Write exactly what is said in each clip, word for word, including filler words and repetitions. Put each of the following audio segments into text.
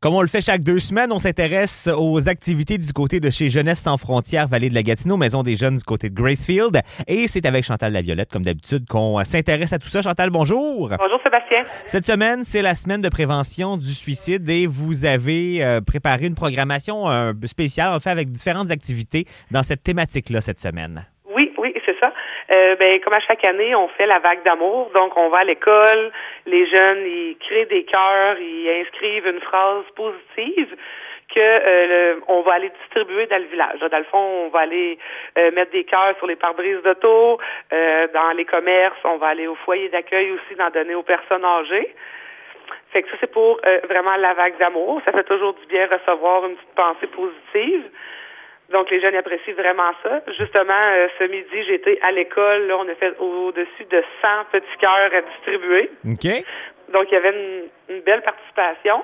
Comme on le fait chaque deux semaines, on s'intéresse aux activités du côté de chez Jeunesse sans frontières, Vallée de la Gatineau, Maison des jeunes du côté de Gracefield. Et c'est avec Chantal Laviolette, comme d'habitude, qu'on s'intéresse à tout ça. Chantal, bonjour. Bonjour Sébastien. Cette semaine, c'est la semaine de prévention du suicide et vous avez euh, préparé une programmation euh, spéciale, en fait, avec différentes activités dans cette thématique-là cette semaine. Oui, oui, c'est ça. Euh, ben, comme à chaque année, on fait la vague d'amour. Donc, on va à l'école, les jeunes, ils créent des cœurs, ils inscrivent une phrase positive que euh, le, on va aller distribuer dans le village. Dans le fond, on va aller euh, mettre des cœurs sur les pare-brises d'auto, euh, dans les commerces, on va aller au foyer d'accueil aussi, d'en donner aux personnes âgées. Fait que ça, c'est pour euh, vraiment la vague d'amour. Ça fait toujours du bien recevoir une petite pensée positive. Donc, les jeunes apprécient vraiment ça. Justement, euh, ce midi, j'étais à l'école. Là, on a fait au-dessus de cent petits cœurs à distribuer. OK. Donc, il y avait une, une belle participation.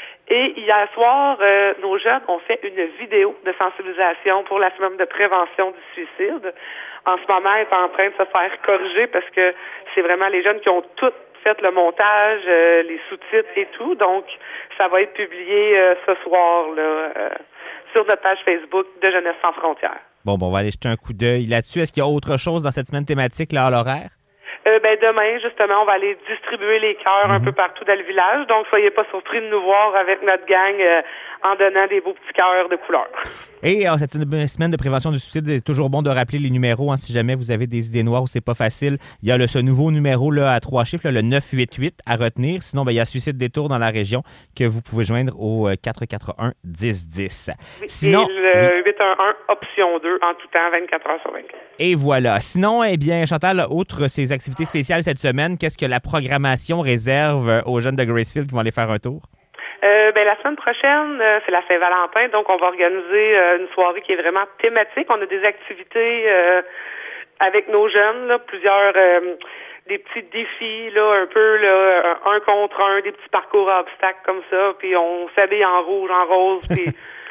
Et hier soir, euh, nos jeunes ont fait une vidéo de sensibilisation pour la semaine de prévention du suicide. En ce moment, elle est en train de se faire corriger parce que c'est vraiment les jeunes qui ont tout fait le montage, euh, les sous-titres et tout. Donc, ça va être publié euh, ce soir, là, euh, sur notre page Facebook de Jeunesse sans frontières. Bon, bon, on va aller jeter un coup d'œil là-dessus. Est-ce qu'il y a autre chose dans cette semaine thématique, là, à l'horaire? Euh, ben demain, justement, on va aller distribuer les cœurs mm-hmm. un peu partout dans le village. Donc, soyez pas surpris de nous voir avec notre gang euh, en donnant des beaux petits cœurs de couleur. Et en cette semaine de prévention du suicide, c'est toujours bon de rappeler les numéros. Hein, si jamais vous avez des idées noires ou c'est pas facile, il y a le, ce nouveau numéro là, à trois chiffres, là, le neuf huit huit à retenir. Sinon, ben, il y a Suicide Détour dans la région que vous pouvez joindre au quatre quatre un dix dix. Oui, Sinon, et le huit un un option deux en tout temps, vingt-quatre heures sur vingt-quatre. Et voilà. Sinon, eh bien, Chantal, outre ces activités spéciales cette semaine, qu'est-ce que la programmation réserve aux jeunes de Gracefield qui vont aller faire un tour? Euh, ben, la semaine prochaine, euh, c'est la Saint-Valentin, donc on va organiser euh, une soirée qui est vraiment thématique. On a des activités euh, avec nos jeunes, là, plusieurs euh, des petits défis, là, un peu là, un contre un, des petits parcours à obstacles comme ça, puis on s'habille en rouge, en rose, puis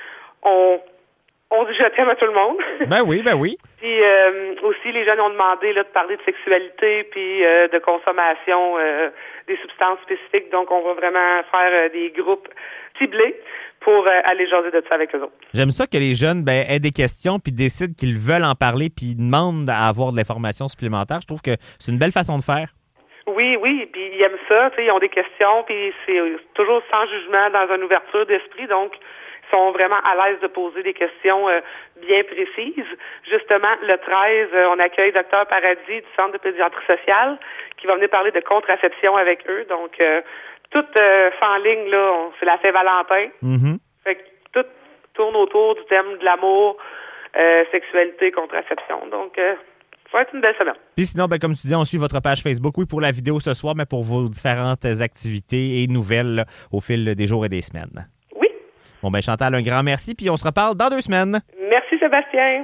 on on dit je t'aime à tout le monde. Ben oui, ben oui. Puis euh, aussi, les jeunes ont demandé là, de parler de sexualité puis euh, de consommation euh, des substances spécifiques. Donc, on va vraiment faire euh, des groupes ciblés pour euh, aller jaser de ça avec eux autres. J'aime ça que les jeunes ben, aient des questions puis décident qu'ils veulent en parler puis demandent à avoir de l'information supplémentaire. Je trouve que c'est une belle façon de faire. Oui, oui, puis ils aiment ça. Ils ont des questions puis c'est toujours sans jugement, dans une ouverture d'esprit. Donc, sont vraiment à l'aise de poser des questions euh, bien précises. Justement, le treize, euh, on accueille Docteur Paradis du Centre de pédiatrie sociale qui va venir parler de contraception avec eux. Donc, euh, tout euh, fait en ligne, là, on, c'est la Saint-Valentin. Mm-hmm. Fait que tout tourne autour du thème de l'amour, euh, sexualité, contraception. Donc, euh, ça va être une belle semaine. Puis sinon, ben, comme tu dis, on suit votre page Facebook, oui, pour la vidéo ce soir, mais pour vos différentes activités et nouvelles là, au fil des jours et des semaines. Bon, ben Chantal, un grand merci, puis on se reparle dans deux semaines. Merci Sébastien.